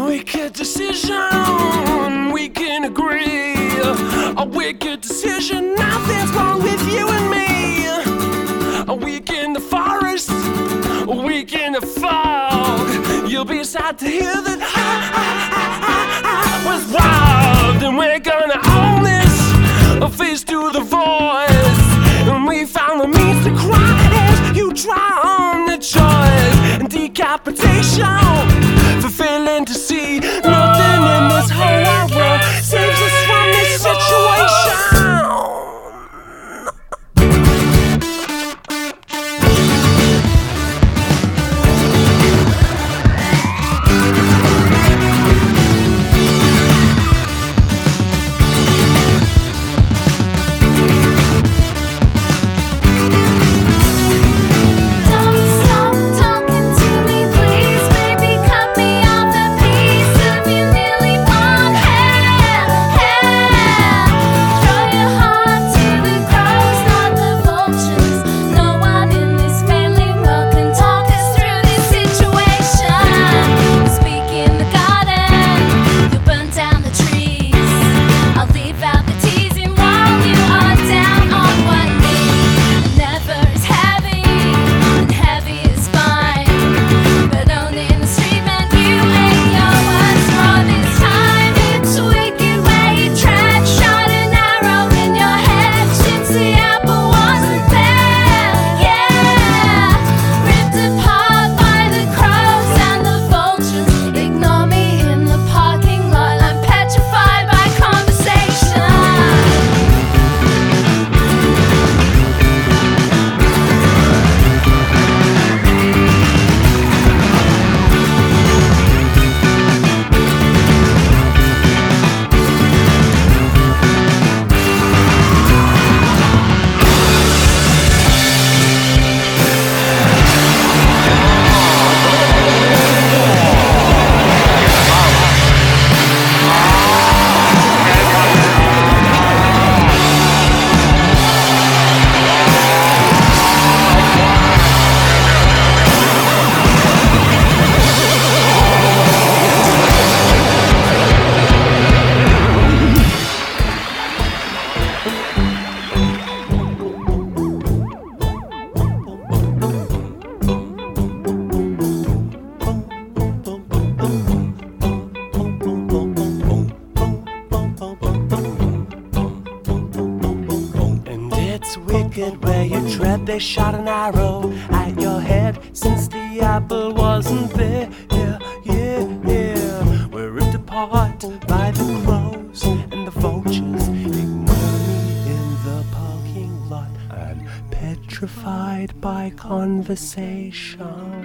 wicked decision, we can agree. A wicked decision, nothing's wrong with you and me. A week in the forest, a week in the fog. You'll be sad to hear that I was wild. And we're gonna own this, a face to the voice. And we found the means to cry as you drown the choice. And decapitation, for failing to see nothing in this whole wide world saves us from this situation. Where you tread, they shot an arrow at your head. Since the apple wasn't there, yeah. We're ripped apart by the crows and the vultures. Ignore me in the parking lot. I'm petrified by conversation.